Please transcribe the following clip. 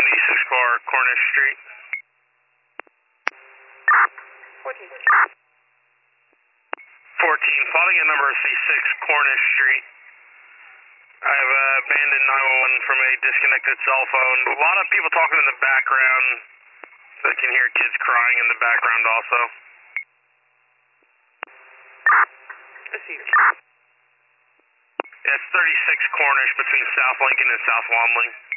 76 car, Cornish Street. 14. 14, following a number C6, Cornish Street. I have abandoned 911 from a disconnected cell phone. A lot of people talking in the background. I can hear kids crying in the background also. I see you. It's 36 Cornish between South Lincoln and South Wamling.